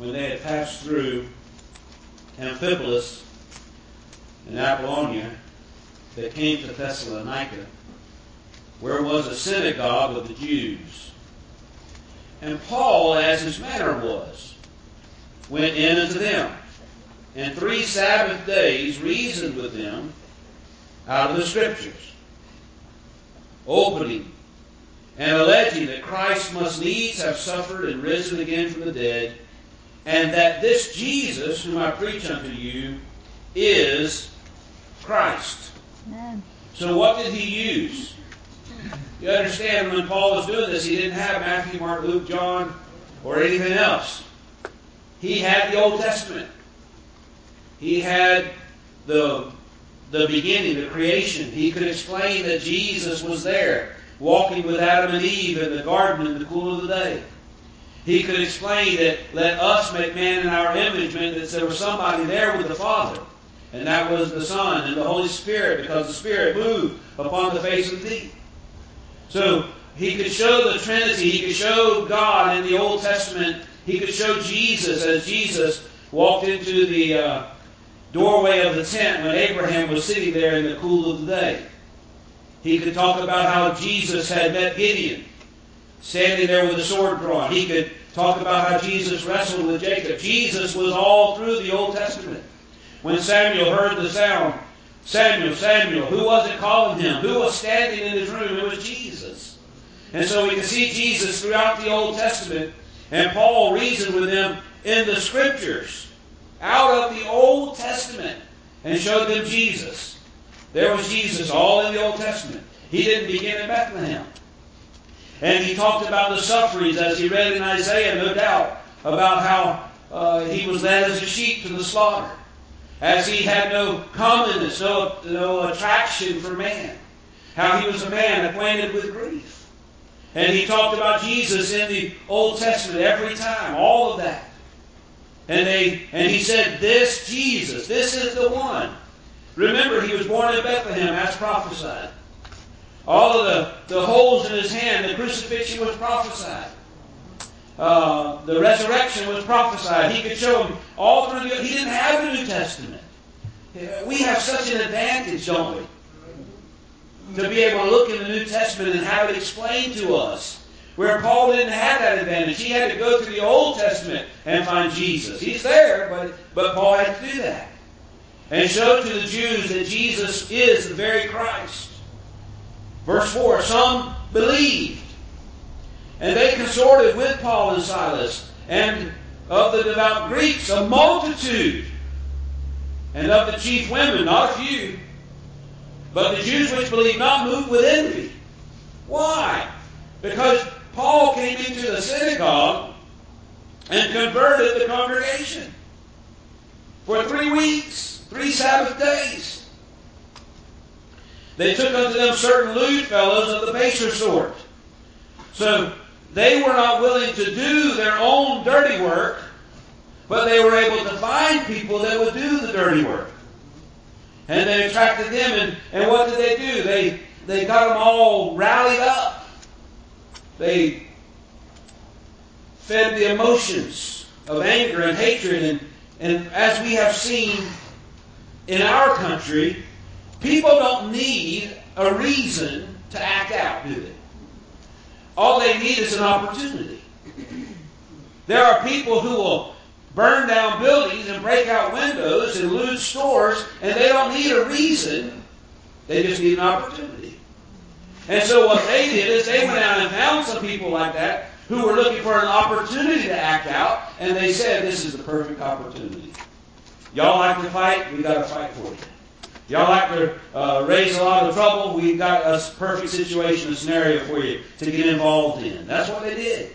when they had passed through Amphipolis and Apollonia, they came to Thessalonica, where was a synagogue of the Jews. And Paul, as his manner was, went in unto them, and 3 Sabbath days reasoned with them out of the Scriptures, opening and alleging that Christ must needs have suffered and risen again from the dead, and that this Jesus, whom I preach unto you, is Christ. Amen. So what did he use? You understand, when Paul was doing this, he didn't have Matthew, Mark, Luke, John, or anything else. He had the Old Testament. He had the beginning, the creation. He could explain that Jesus was there, walking with Adam and Eve in the garden in the cool of the day. He could explain that let us make man in our image, meant that there was somebody there with the Father. And that was the Son and the Holy Spirit, because the Spirit moved upon the face of the deep. So he could show the Trinity. He could show God in the Old Testament. He could show Jesus as Jesus walked into the doorway of the tent when Abraham was sitting there in the cool of the day. He could talk about how Jesus had met Gideon, standing there with a sword drawn. He could talk about how Jesus wrestled with Jacob. Jesus was all through the Old Testament. When Samuel heard the sound, Samuel, Samuel, who was it calling him? Who was standing in his room? It was Jesus. And so we can see Jesus throughout the Old Testament. And Paul reasoned with them in the Scriptures, out of the Old Testament, and showed them Jesus. There was Jesus all in the Old Testament. He didn't begin in Bethlehem. And he talked about the sufferings, as he read in Isaiah, no doubt, about how he was led as a sheep to the slaughter, as he had no comeliness, no attraction for man, how he was a man acquainted with grief. And he talked about Jesus in the Old Testament every time, all of that. And he said, this Jesus, this is the one. Remember, he was born in Bethlehem, as prophesied. All of the holes in his hand, the crucifixion was prophesied. The resurrection was prophesied. He could show them all through he didn't have the New Testament. We have such an advantage, don't we? To be able to look in the New Testament and have it explained to us. Where Paul didn't have that advantage. He had to go to the Old Testament and find Jesus. He's there, but Paul had to do that. And show to the Jews that Jesus is the very Christ. Verse 4, some believed. And they consorted with Paul and Silas. And of the devout Greeks, a multitude. And of the chief women, not a few. But the Jews which believed not moved with envy. Why? Because Paul came into the synagogue and converted the congregation. For 3 weeks, 3 Sabbath days. They took unto them certain lewd fellows of the baser sort. So they were not willing to do their own dirty work, but they were able to find people that would do the dirty work. And they attracted them, and what did they do? They got them all rallied up. They fed the emotions of anger and hatred. And as we have seen in our country, people don't need a reason to act out, do they? All they need is an opportunity. There are people who will burn down buildings and break out windows and loot stores, and they don't need a reason. They just need an opportunity. And so what they did is they went out and found some people like that who were looking for an opportunity to act out, and they said, this is the perfect opportunity. Y'all like to fight? We got to fight for you. Y'all like to raise a lot of trouble? We've got a perfect situation, a scenario for you to get involved in. That's what they did.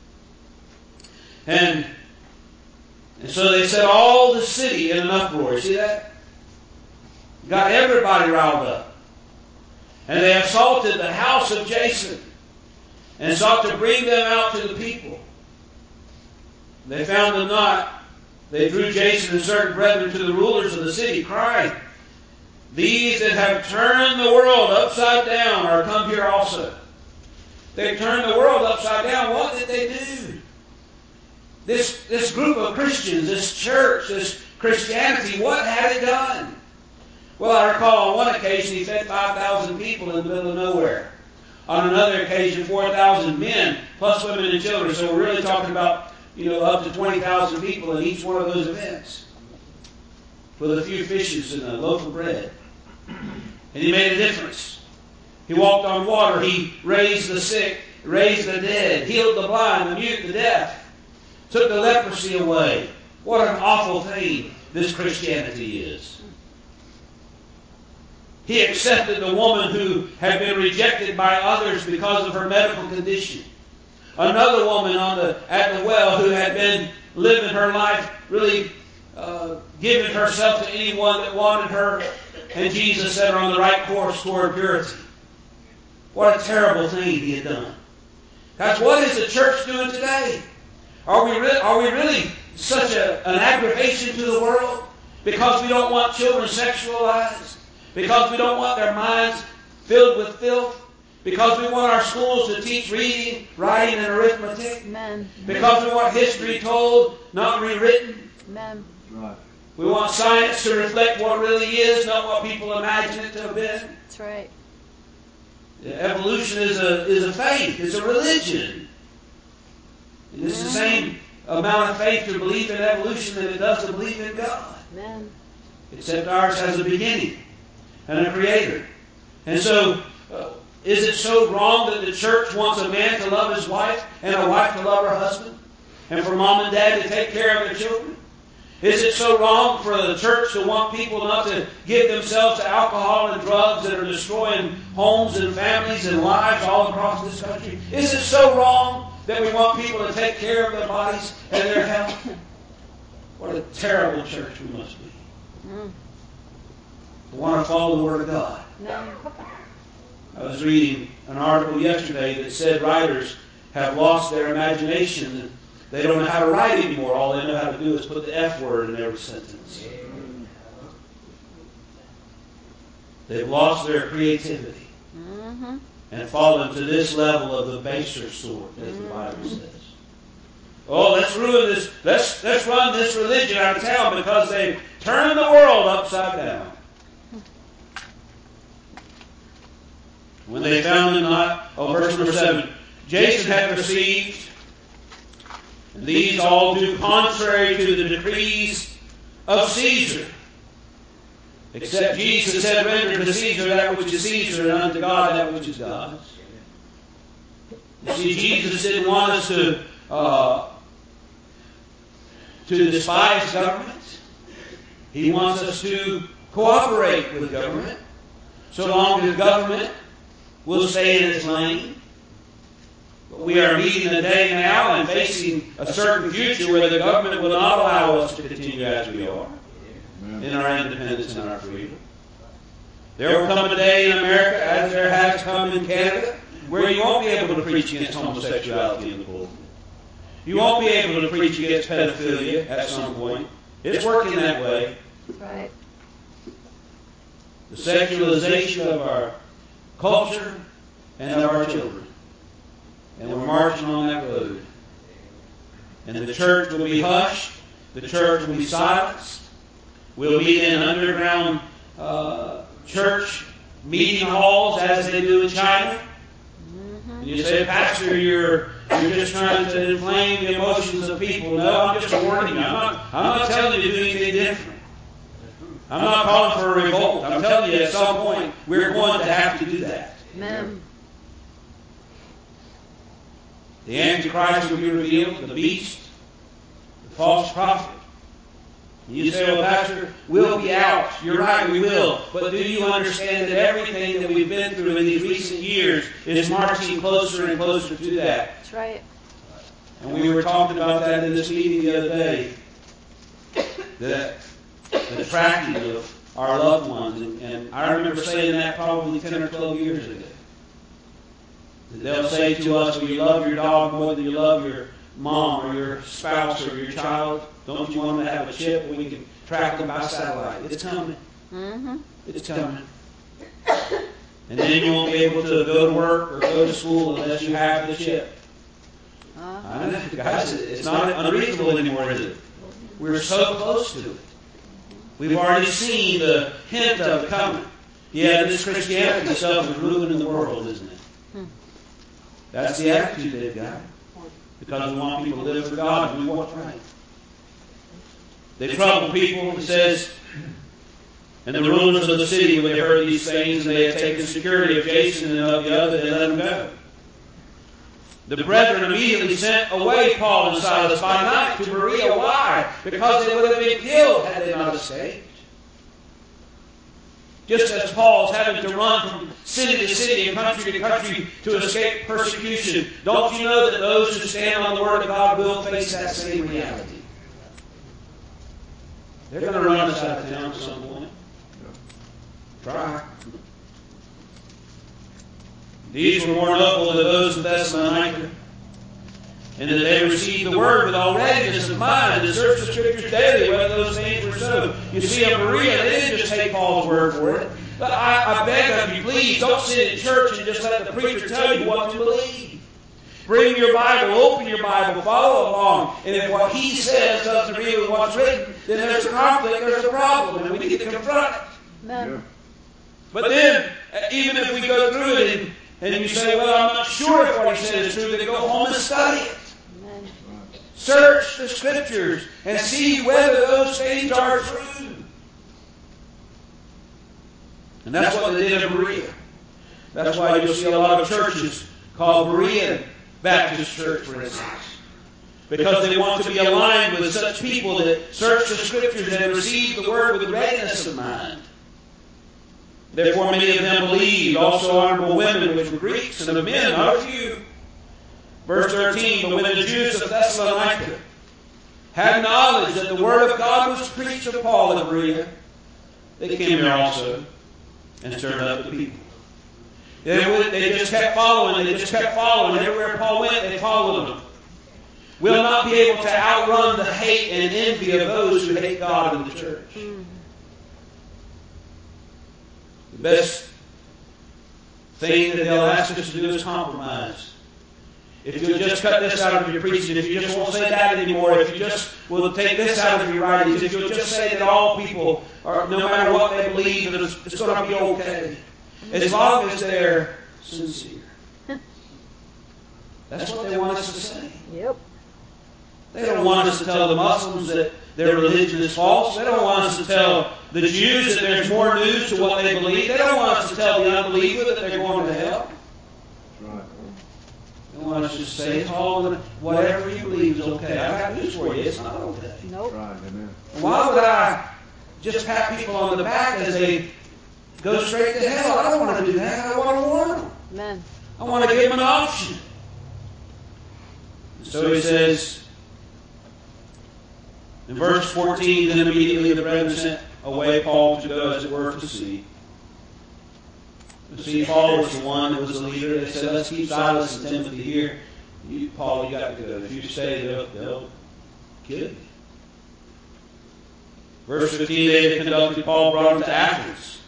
And so they set all the city in an uproar. You see that? Got everybody riled up. And they assaulted the house of Jason and sought to bring them out to the people. They found them not. They drew Jason and certain brethren to the rulers of the city, crying, these that have turned the world upside down are come here also. They turned the world upside down. What did they do? This group of Christians, this church, this Christianity, what had it done? Well, I recall on one occasion he fed 5,000 people in the middle of nowhere. On another occasion, 4,000 men, plus women and children. So we're really talking about, up to 20,000 people in each one of those events. With a few fishes and a loaf of bread. And he made a difference. He walked on water. He raised the sick, raised the dead, healed the blind, the mute, the deaf. Took the leprosy away. What an awful thing this Christianity is. He accepted the woman who had been rejected by others because of her medical condition. Another woman at the well who had been living her life really giving herself to anyone that wanted her. And Jesus set her on the right course toward purity. What a terrible thing he had done. Guys, what is the church doing today? Are we really such an aggravation to the world because we don't want children sexualized? Because we don't want their minds filled with filth? Because we want our schools to teach reading, writing, and arithmetic? Amen. Because we want history told, not rewritten? Amen. Right. We want science to reflect what really is, not what people imagine it to have been? That's right. Evolution is a faith. It's a religion. And it's the same amount of faith to believe in evolution that it does to believe in God. Amen. Except ours has a beginning and a creator. And so, is it so wrong that the church wants a man to love his wife and a wife to love her husband? And for mom and dad to take care of their children? Is it so wrong for the church to want people not to give themselves to alcohol and drugs that are destroying homes and families and lives all across this country? Is it so wrong that we want people to take care of their bodies and their health? What a terrible church we must be. We want to follow the Word of God. No. I was reading an article yesterday that said writers have lost their imagination. They don't know how to write anymore. All they know how to do is put the F word in every sentence. They've lost their creativity and fallen to this level of the baser sort, as the Bible says. Oh, let's ruin this. Let's run this religion out of town because they've turned the world upside down. When they found them not, verse number 7, Jason had perceived, these all do contrary to the decrees of Caesar. Except Jesus had rendered to Caesar that which is Caesar, and unto God that which is God's. You see, Jesus didn't want us to despise government. He wants us to cooperate with government, so long as government will stay in its lane. But we are meeting a day now and facing a certain future where the government will not allow us to continue as we are in our independence and our freedom. There will come a day in America, as there has come in Canada, where you won't be able to preach against homosexuality in the pulpit. You won't be able to preach against pedophilia at some point. It's working that way. Right. The secularization of our culture and of our children. And we're marching on that road. And the church will be hushed. The church will be silenced. We'll meet in underground church meeting halls as they do in China. And you say, Pastor, you're just trying to inflame the emotions of people. No, I'm just warning you. I'm not telling you to do anything different. I'm not calling for a revolt. I'm telling you at some point we're going to have to do that. Amen. The Antichrist will be revealed, the beast, the false prophet. You say, well, Pastor, we'll be out. You're right, we will. But do you understand that everything that we've been through in these recent years is marching closer and closer to that? That's right. And we were talking about that in this meeting the other day. The tracking of our loved ones. And I remember saying that probably 10 or 12 years ago. They'll say to us, well, you love your dog more than you love your mom or your spouse or your child. Don't you want them to have a chip where we can track them by satellite? It's coming. It's coming. And then you won't be able to go to work or go to school unless you have the chip. I know, guys, it's not unreasonable anymore, is it? We're so close to it. We've already seen the hint of it coming. Yeah, this Christianity stuff is ruining the world, isn't it? That's the attitude they've got. Because we want people to live for God and do what's right. They trouble people, it says, and the rulers of the city, when they heard these things, and they had taken security of Jason and of the other, they let him go. The brethren immediately sent away Paul and Silas by night to Berea. Why? Because they would have been killed had they not escaped. Just as Paul's having to run from city to city and country to country to escape persecution, don't you know that those who stand on the Word of God will face that same reality? They're going to run us out of town at some point. Try. These were more notable than those of Thessalonica, and that they received the Word with all readiness of mind and searched the Scriptures daily whether those things were so. You see, in Berea, they didn't just take Paul's word for it. But I beg of you, please, don't sit in church and just let the preacher tell you what to believe. Bring your Bible, open your Bible, follow along. And if what he says doesn't agree with what's written, then there's a conflict, there's a problem, and we need to confront it. Amen. But then, even if we go through it and you say, well, I'm not sure if what he said is true, then go home and study it. Amen. Search the Scriptures and see whether those things are true. And that's what they did in Berea. That's why you'll see a lot of churches called Berean Baptist Church, for instance. Because they want to be aligned with such people that search the Scriptures and receive the Word with readiness of mind. Therefore many of them believed, also honorable women, which were Greeks, and of men, not a few. Verse 13, but when the Jews of Thessalonica had knowledge that the Word of God was preached of Paul in Berea, they came there also and stirred up the people. They just kept following. Everywhere Paul went, they followed him. We'll not be able to outrun the hate and envy of those who hate God in the church. The best thing that they'll ask us to do is compromise. If you'll just cut this out of your preaching, if you just won't say that anymore, if you just will take this out of your writings, if you'll just say that all people are, no matter what they believe, it's going to be okay. As long as they're sincere. That's what they want us to say. Yep. They don't want us to tell the Muslims that their religion is false. They don't want us to tell the Jews that there's more news to what they believe. They don't want us to tell the unbeliever that they're going to hell. Right. They want us to say, whatever you believe is okay. I've got news for you. It's not okay. Nope. Right. Amen. Why would I just pat people on the back as they go straight to hell? I don't want to do that. I want to warn them. Amen. I want to give them an option. So he says, in verse 14, then immediately the brethren sent away Paul to go, as it were, to sea. See, Paul was the one that was the leader. They said, let's keep Silas and Timothy here. Paul, you got to go. If you stay, they'll kill you. Verse 15, they had conducted Paul, brought him to Athens.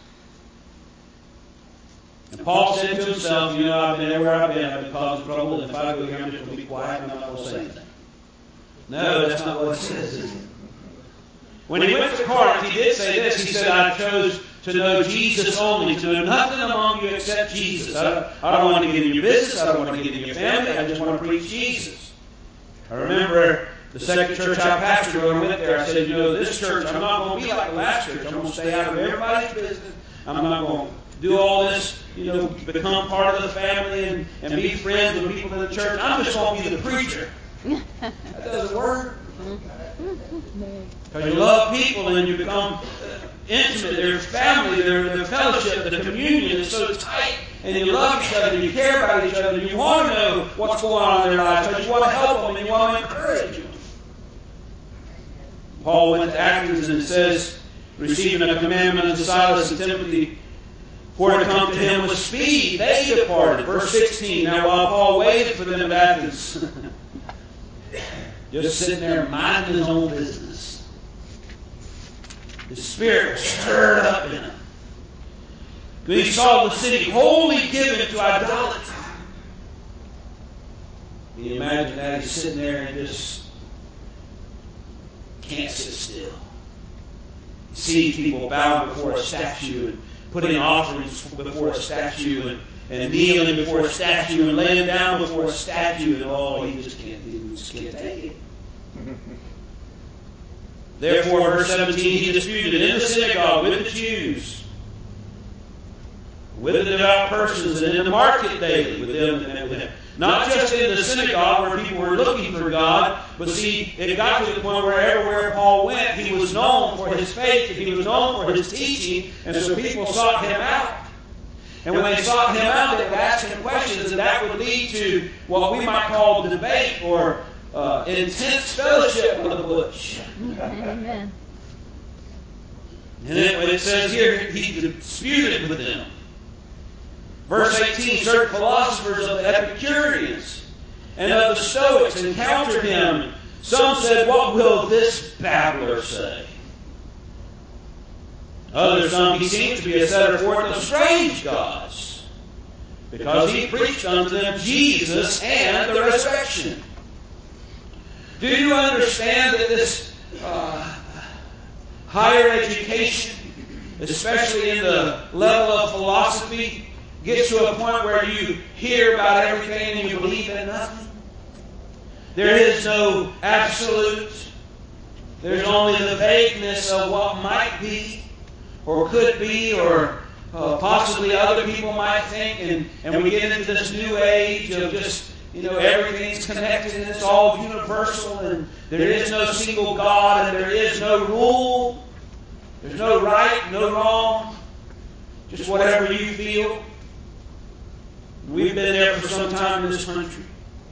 And Paul said to himself, I've been everywhere I've been causing trouble, and if I go here, I'm just going to be quiet and I'm not going to say anything. No, that's not what it says, is it? When he went to Corinth, he did say this. He said, I chose to know Jesus only, to know nothing among you except Jesus. I don't want to get in your business. I don't want to get in your family. I just want to preach Jesus. I remember the second church I pastored when I went there, I said, this church, I'm not going to be like the last church. I'm going to stay out of everybody's business. I'm not going to do all this, become part of the family and be friends with people in the church. I'm just going to be the preacher. That doesn't work. Because you love people and you become intimate. There's family, there's fellowship, the communion is so tight. And you love each other and you care about each other and you want to know what's going on in their lives because you want to help them and you want to encourage them. Paul went to Athens and it says, receiving a commandment of Silas and Timothy for to come to him with speed, they departed. Verse 16, now while Paul waited for them at Athens, just sitting there minding his own business, his spirit was stirred up in him. When he saw the city wholly given to idolatry. Can you imagine that? He's sitting there and just can't sit still. You see people bowing before a statue and putting offerings before a statue and kneeling before a statue and laying down before a statue, and he just can't take it. Therefore, verse 17, he disputed in the synagogue with the Jews, with the devout persons, and in the market daily with them that met with him. Not just in the synagogue where people were looking for God, but see, it got to the point where everywhere Paul went, he was known for his faith, and he was known for his teaching, and so people sought him out. And when they sought him out, they would ask him questions, and that would lead to what we might call debate or intense fellowship with the bush. Amen. And it says here, he disputed with them. Verse 18, certain philosophers of the Epicureans and of the Stoics encountered him. Some said, "What will this babbler say?" Others, he seems to be a setter forth of strange gods, because he preached unto them Jesus and the resurrection. Do you understand that this higher education, especially in the level of philosophy, gets to a point where you hear about everything and you believe in nothing? There is no absolute. There's only the vagueness of what might be or could be or possibly other people might think. And we get into this new age of just, everything's connected and it's all universal and there is no single God and there is no rule. There's no right, no wrong. Just whatever you feel. We've been there for some time in this country.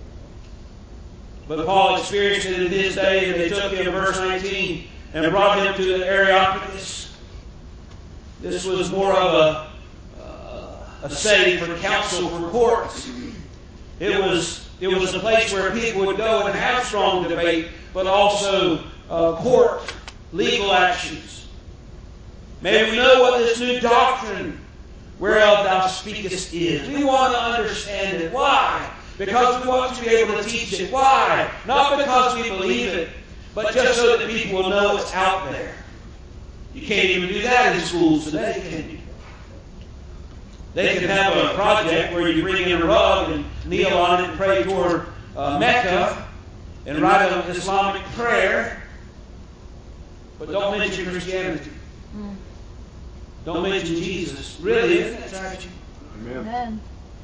But Paul experienced it in his day, and they took him, verse 19, and brought him to the Areopagus. This was more of a setting for council, for courts. It was a place where people would go and have strong debate, but also court, legal actions. May we know what this new doctrine whereof thou speakest is. We want to understand it. Why? Because we want to be able to teach it. Why? Not because we believe it, but just so that people will know it's out there. You can't even do that in schools today, can you? They can have a project where you bring in a rug and kneel on it and pray toward Mecca and write an Islamic prayer, but don't mention Christianity. Don't mention Jesus. Really, isn't that tragic? Amen.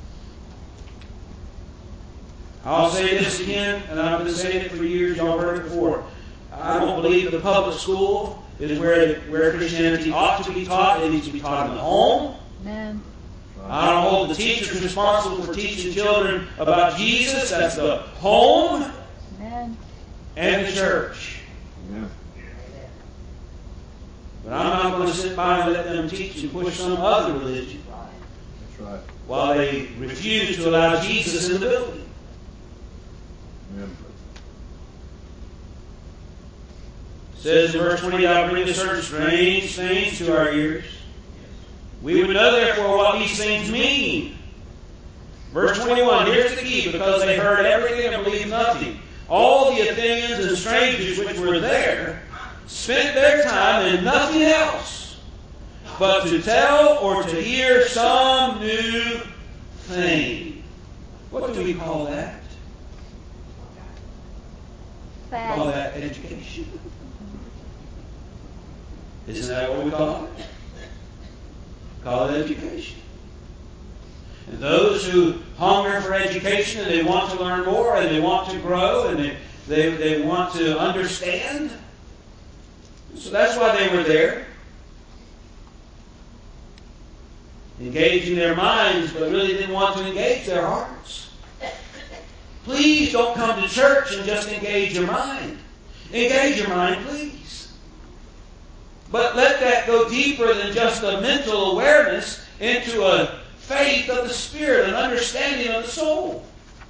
I'll say this again, and I've been saying it for years. Y'all heard it before. I don't believe the public school is where Christianity ought to be taught. It needs to be taught in the home. Amen. I don't hold the teachers responsible for teaching children about Jesus. That's the home. Amen. And the church. Amen. But I'm not going to sit by and let them teach and push some other religion. That's right. While they refuse to allow Jesus in the building. Amen. It says in verse 20, "Thou bringest certain strange things to our ears. We would know therefore what these things mean." Verse 21, here's the key, "Because they heard everything and believed nothing. All the Athenians and strangers which were there spent their time in nothing else but to tell or to hear some new thing." What do we call that? We call that education. Isn't that what we call it? Call it education. And those who hunger for education and they want to learn more and they want to grow and they want to understand. So that's why they were there. Engaging their minds, but really didn't want to engage their hearts. Please don't come to church and just engage your mind. Engage your mind, please. But let that go deeper than just a mental awareness into a faith of the Spirit, an understanding of the soul.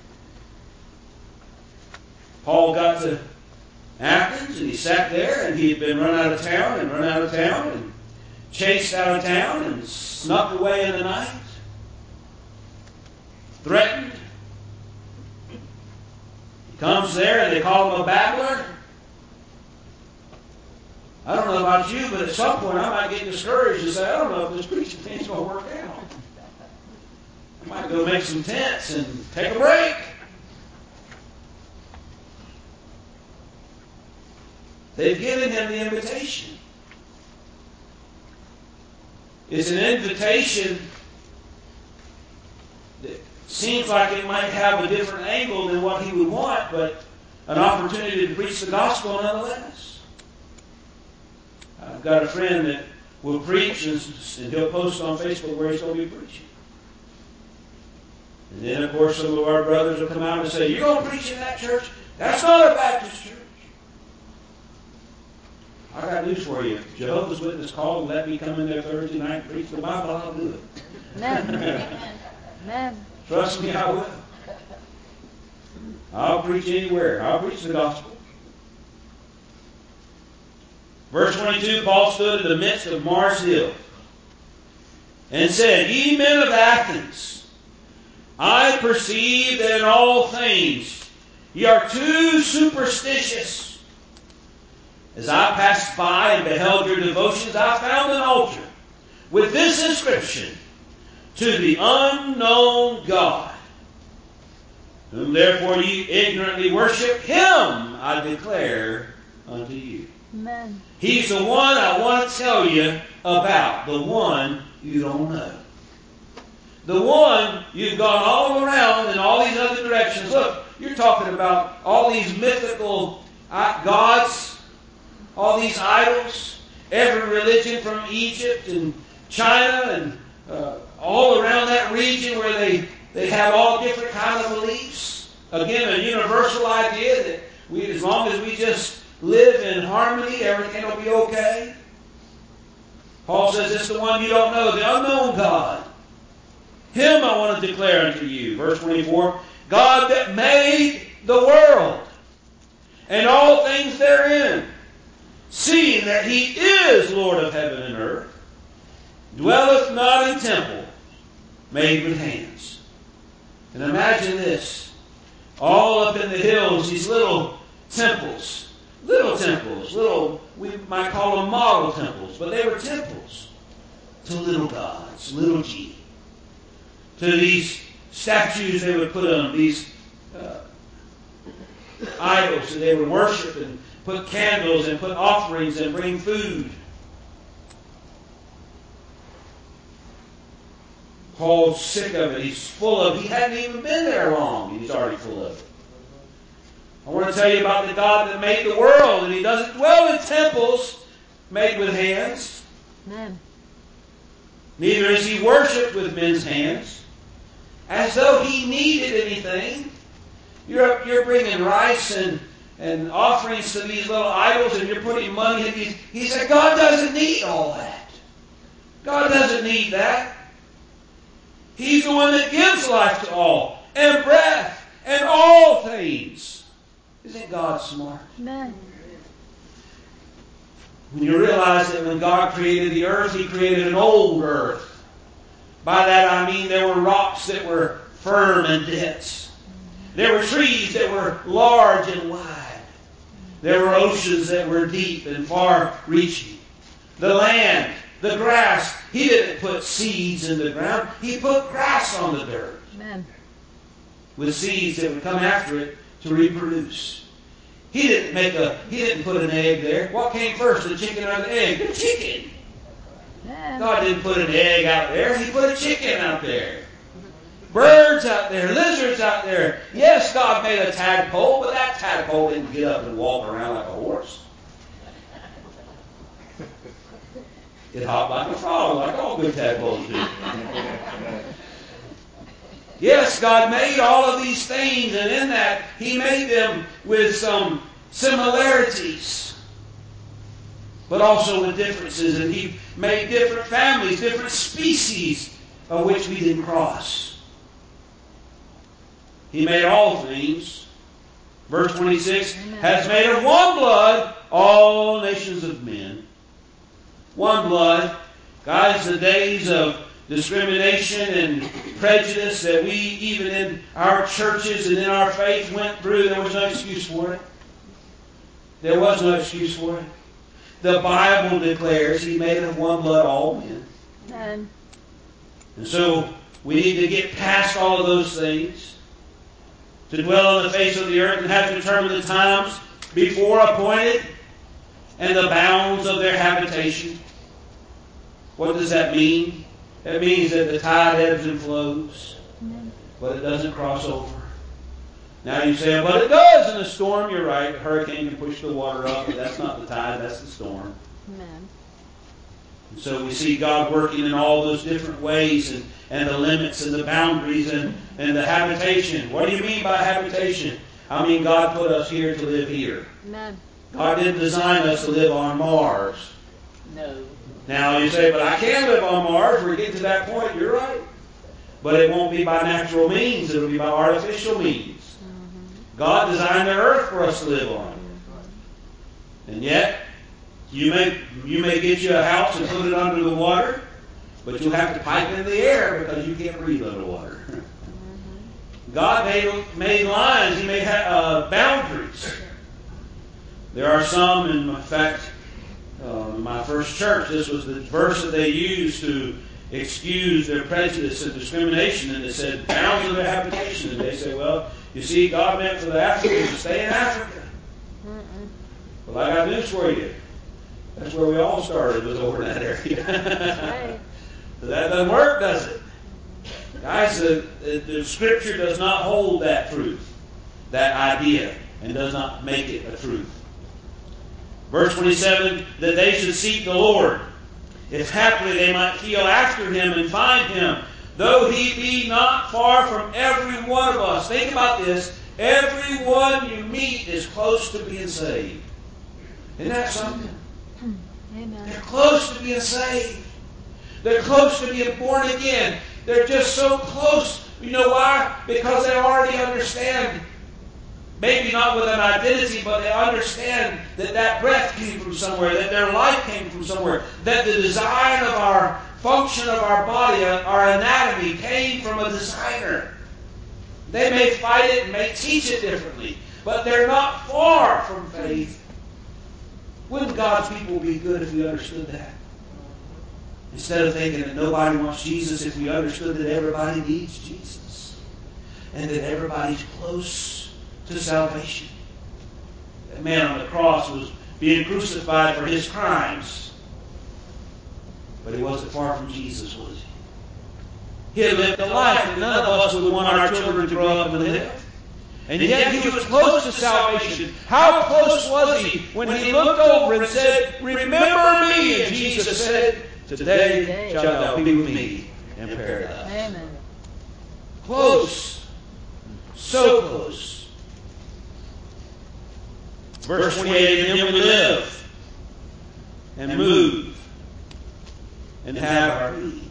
Paul got to Athens and he sat there and he had been run out of town and chased out of town and snuck away in the night. Threatened. Comes there and they call him a babbler. I don't know about you, but at some point I might get discouraged and say, I don't know if this preaching thing's going to work out. I might go make some tents and take a break. They've given him the invitation. It's an invitation that seems like it might have a different angle than what he would want, but an opportunity to preach the gospel nonetheless. I've got a friend that will preach and he'll post on Facebook where he's going to be preaching. And then, of course, some of our brothers will come out and say, you're going to preach in that church? That's not a Baptist church. I got news for you. If Jehovah's Witness called and let me come in there Thursday night and preach the Bible, I'll do it. Amen. Amen. Trust me, I will. I'll preach anywhere. I'll preach the gospel. Verse 22, Paul stood in the midst of Mars Hill and said, Ye men of Athens, I perceive that in all things ye are too superstitious. As I passed by and beheld your devotions, I found an altar with this inscription, To the unknown God, whom therefore ye ignorantly worship, him I declare unto you. Amen. He's the one I want to tell you about, the one you don't know. The one you've gone all around in all these other directions. Look, you're talking about all these mythical gods, all these idols, every religion from Egypt and China and all around that region where they have all different kinds of beliefs. Again, a universal idea that as long as we just live in harmony, everything will be okay. Paul says it's the one you don't know, the unknown God. Him I want to declare unto you. Verse 24, God that made the world and all things therein, seeing that he is Lord of heaven and earth, dwelleth not in temple made with hands. And imagine this, all up in the hills, these little temples, we might call them model temples, but they were temples to little gods, little g. To these statues they would put on, these idols that they would worship and put candles and put offerings and bring food. Paul's sick of it. He hadn't even been there long and he's already full of it. I want to tell you about the God that made the world, and he doesn't dwell in temples made with hands. Amen. Neither is he worshipped with men's hands, as though he needed anything. You're bringing rice and offerings to these little idols, and you're putting money in these. He said, God doesn't need all that. God doesn't need that. He's the one that gives life to all, and breath, and all things. Isn't God smart? Amen. When you realize that when God created the earth, he created an old earth. By that I mean there were rocks that were firm and dense. There were trees that were large and wide. There were oceans that were deep and far-reaching. The land, the grass, he didn't put seeds in the ground. He put grass on the dirt. Amen. With seeds that would come after it to reproduce. He didn't put an egg there. What came first, the chicken or the egg? The chicken. Amen. God didn't put an egg out there. He put a chicken out there. Birds out there, lizards out there. Yes, God made a tadpole, but that tadpole didn't get up and walk around like a horse. It hopped like a frog, like all good tadpoles do. Yes, God made all of these things, and in that, he made them with some similarities, but also with differences. And he made different families, different species, of which we didn't cross. He made all things. Verse 26, has made of one blood all nations of men. One blood. Guys, the days of discrimination and prejudice that we, even in our churches and in our faith, went through, there was no excuse for it. There was no excuse for it. The Bible declares He made of one blood all men. Amen. And so we need to get past all of those things, to dwell on the face of the earth and have determined the times before appointed and the bounds of their habitation. What does that mean? It means that the tide ebbs and flows, but it doesn't cross over. Now you say, but it does in a storm. You're right. A hurricane can push the water up, but that's not the tide, that's the storm. Amen. And so we see God working in all those different ways, and the limits and the boundaries and the habitation. What do you mean by habitation? I mean God put us here to live here. Amen. God didn't design us to live on Mars. No. Now you say, but I can live on Mars. We're getting to that point. You're right. But it won't be by natural means. It will be by artificial means. God designed the earth for us to live on. And yet, you may get you a house and put it under the water, but you'll have to pipe in the air because you can't breathe underwater. God made lines. He made boundaries. There are some, in fact, my first church, this was the verse that they used to excuse their prejudice and discrimination, and it said, bounds of their habitation. And they say, well, you see, God meant for the Africans to stay in Africa. Well, I got news for you. That's where we all started, was over in that area. So that doesn't work, does it? Guys, the Scripture does not hold that truth, that idea, and does not make it a truth. Verse 27, that they should seek the Lord, if haply they might feel after Him and find Him, though He be not far from every one of us. Think about this. Everyone you meet is close to being saved. Isn't that something? Amen. They're close to being saved. They're close to being born again. They're just so close. You know why? Because they already understand. Maybe not with an identity, but they understand that that breath came from somewhere, that their life came from somewhere, that the design of our function of our body, our anatomy, came from a designer. They may fight it and may teach it differently, but they're not far from faith. Wouldn't God's people be good if we understood that? Instead of thinking that nobody wants Jesus, if we understood that everybody needs Jesus, and that everybody's close to salvation. That man on the cross was being crucified for his crimes, but he wasn't far from Jesus, was he? He had lived a life that none of us would want our children to grow up and live. And yet he was close to salvation. How close was he when he looked over and said, remember me? And Jesus said, today shalt thou be with me in paradise. Amen. Close. So close. Verse 28, in Him we live and move and have our being.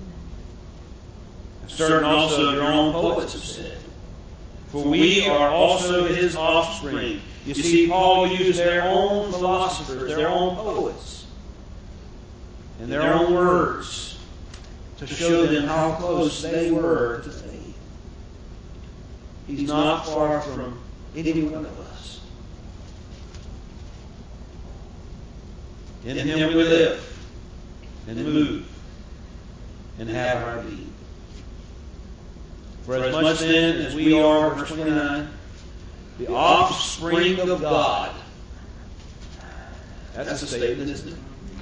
Certain also of your own poets have said, for we are also His offspring. You see, Paul used their own philosophers, their own poets, and their own words to show them how close they were to faith. He's not far from any one of us. In Him we live and move and have our being. For as much then as we are, verse 29, the offspring of God. That's a statement, isn't it?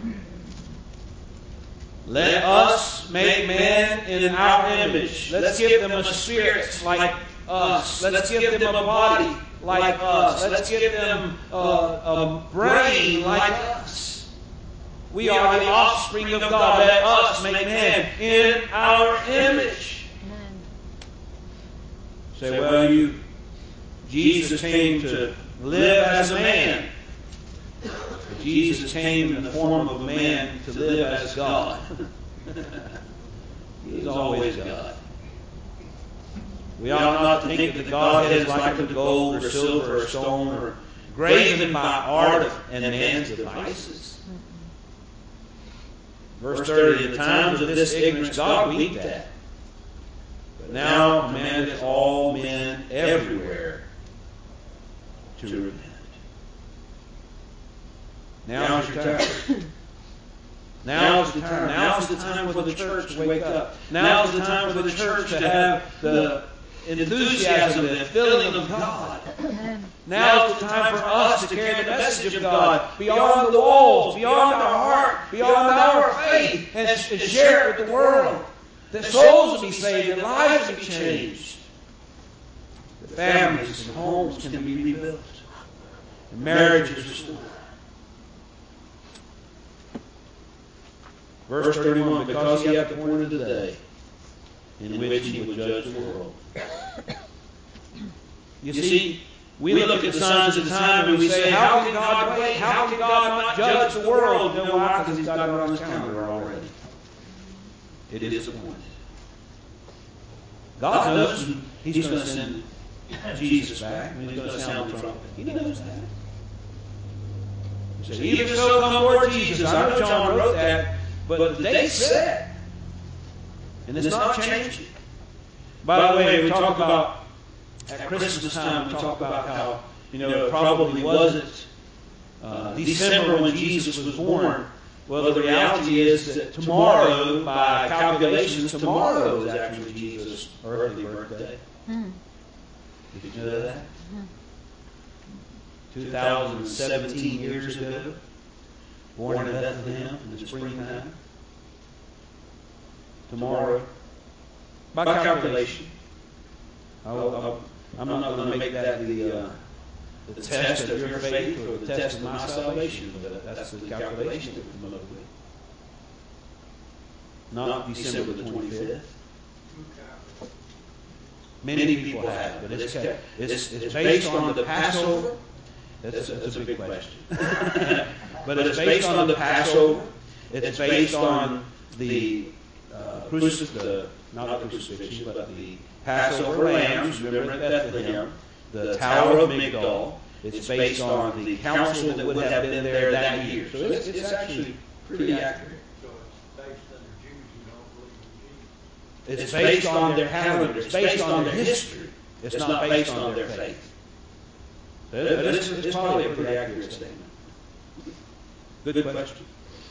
Let us make man in our image. Let's give them a spirit like us. Let's give them a body like us. Let's give them a brain like us. We are the offspring of God. Let us make man in our image. Say, well, Jesus came to live as a man. Jesus came in the form of a man to live as God. He's always God. We ought not to think that the Godhead is like unto gold or silver or stone or graven by art and man's devices. Verse 30, in the times of this ignorance God winked at, but now commandeth all men everywhere to repent. Now's your time. Now's the time. Now's the time for the church to wake up. Now's the time for the church to have the enthusiasm, the filling of God. Now's the time for us to carry the message of God beyond the walls, beyond our heart, beyond our faith, and share it with the world. That souls will be saved, that lives will be changed. That families and homes can be rebuilt. And marriages restored. Verse 31, because he hath appointed a day in which he will judge the world. You see, we look at the signs of the time and we say, how can God wait? How can God not judge the world? You know why? Because he's got it on his calendar already. It is appointed. God knows he's going to send Jesus back and he's going to sound the trumpet. He knows that. He said, even so come Lord Jesus. I know John wrote that, but the date's set. And it's not changing. By the way, we talk about, at Christmas time, we talk about how, it probably wasn't December when Jesus was born. Well, the reality is that tomorrow, by calculations, tomorrow is actually Jesus' earthly birthday. Did you know that? 2017 years ago, born in Bethlehem in the springtime. Tomorrow, by calculation. I'm not going to make that the test of your faith or the test of my salvation, but that's the calculation that we come up with. Not December the 25th. Many people have, but it's based on the Passover. That's a big question. But it's based on the Passover. It's based on the not the crucifixion, but the Passover lambs. Remember at Bethlehem, the Tower of Migdal. It's based on the council that would have been there that year. So it's actually pretty accurate. It's based on their calendar. It's based on their history. It's not based on their faith. But it's probably a pretty accurate statement. Good question.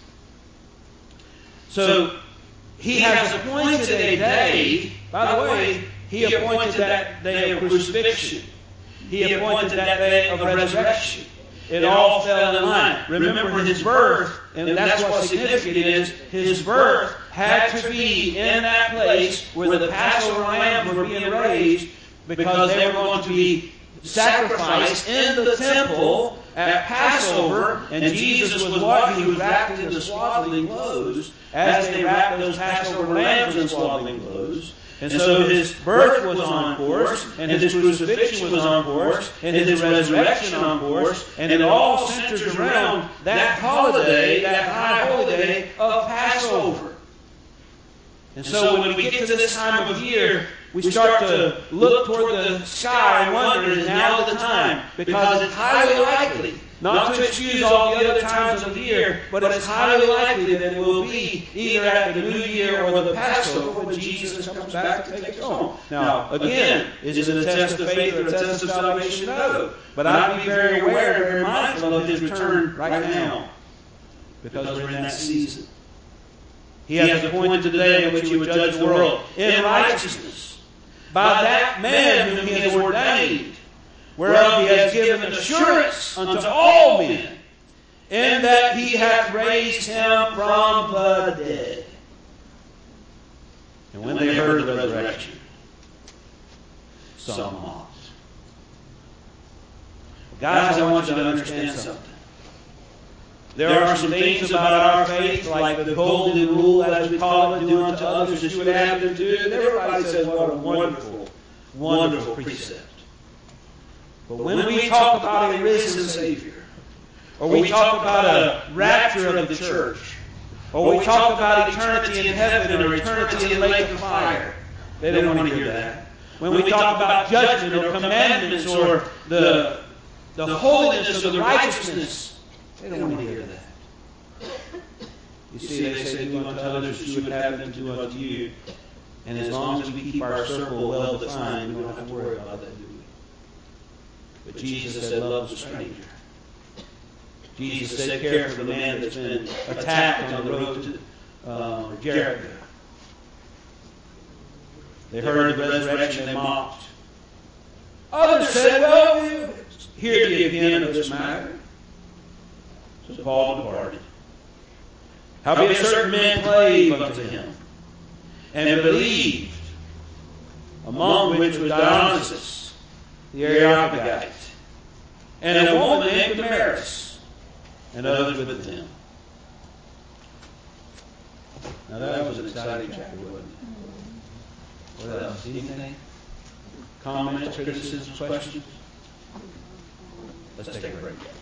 So, he has appointed a day. By the way, he appointed that day of crucifixion. He appointed that day of resurrection. It all fell in line. Remember his birth, and that's what's significant is his birth had to be in that place where the Passover lambs were being raised, because they were going to be sacrificed in the temple at Passover, and Jesus was what? He was wrapped in the swaddling clothes as they wrapped those Passover lambs in swaddling clothes. And so his birth was on course, and his crucifixion was on course, and his resurrection on course, and it all centers around that holiday, that high holy day of Passover. And so when we get to this time of year, we start to look toward the sky and wonder, is now the time? Because it's highly likely, not to excuse all the other times of the year, but it's highly likely that it will be either at the New Year or the Passover when Jesus comes back to take us home. Now, again, is it a test of faith or a test of salvation? No. But I'd be very aware and very mindful of his return right now, because we're in that season. He has appointed the day in which he would judge the world in righteousness by that man whom he has ordained, whereof he has given assurance unto all men, in that he hath raised him from the dead. And when they heard the resurrection, some mocked. Guys, I want you to understand something. There are some things about our faith, like the golden rule, as we call it, do unto others as you would have them do. And everybody says, what a wonderful, wonderful precept. But when we talk about a risen Savior, or we talk about a rapture of the church, or we talk about eternity in heaven or eternity in lake of fire, they don't want to hear that. When we talk about judgment or commandments or the holiness or the righteousness, they don't want to hear that. You see, they say, do unto others as you would have them to do unto you. And as long as we keep our circle well defined, we don't have to worry about that, do we? But Jesus said, love the stranger. Jesus said, care for the man that's been attacked on the road to Jericho. They heard the resurrection, they mocked. Others said, well, hear the opinion of this matter. So Paul departed. Howbeit a certain man clave unto him, and believed, among which was Dionysius, the Areopagite, and a woman named Damaris, and others with them. Now that was an exciting chapter, wasn't it? What else? Anything? Comments, criticisms, questions? Let's take a break.